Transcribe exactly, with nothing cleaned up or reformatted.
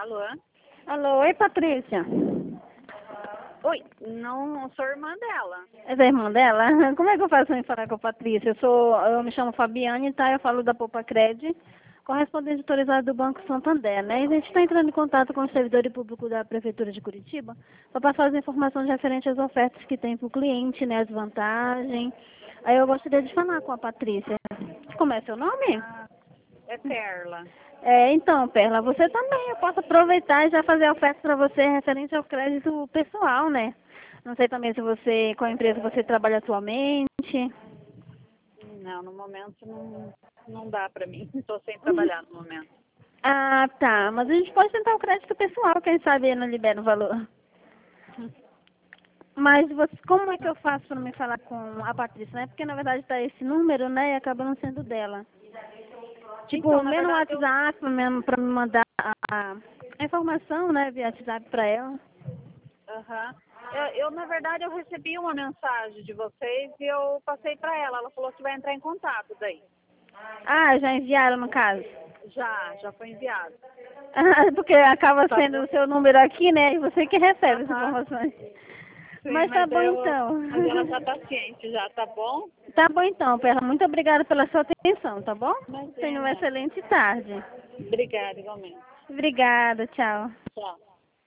Alô? Alô, oi Patrícia. Oi, não sou irmã dela. É a irmã dela? Como é que eu faço para falar com a Patrícia? Eu sou, eu me chamo Fabiane, tá? Eu falo da Poupa Cred, correspondente autorizada do Banco Santander, né? E a gente está entrando em contato com o servidor público da Prefeitura de Curitiba para passar as informações referentes às ofertas que tem para o cliente, né? As vantagens. Aí eu gostaria de falar com a Patrícia. Como é seu nome? Ah, é Perla. É, então, Perla, você também, eu posso aproveitar e já fazer a oferta para você referente ao crédito pessoal, né? Não sei também se você, qual empresa você trabalha atualmente. Não, no momento não, não dá pra mim. Estou sem trabalhar no momento. Ah, tá, mas a gente pode tentar o crédito pessoal, quem sabe não libera o valor. Mas você, como é que eu faço para me falar com a Patrícia, né? Porque na verdade tá esse número, né, e acaba não sendo dela. Tipo, Então, na lê no verdade, eu... WhatsApp mesmo para me mandar a, a informação, né, via WhatsApp para ela. Aham. Eu, eu, na verdade, eu recebi uma mensagem de vocês e eu passei pra ela. Ela falou que vai entrar em contato daí. Ah, já enviaram no caso. Já, já foi enviado. Ah, porque acaba Tá sendo bom? o seu número aqui, né? E você que recebe as Aham. informações. Sim, Mas tá mas bom eu... então. Mas ela já tá ciente já, tá bom? Tá bom então, Perla. Muito obrigada pela sua atenção, tá bom? Tenha uma Imagina. excelente tarde. Obrigada, igualmente. Obrigada, tchau. Tchau.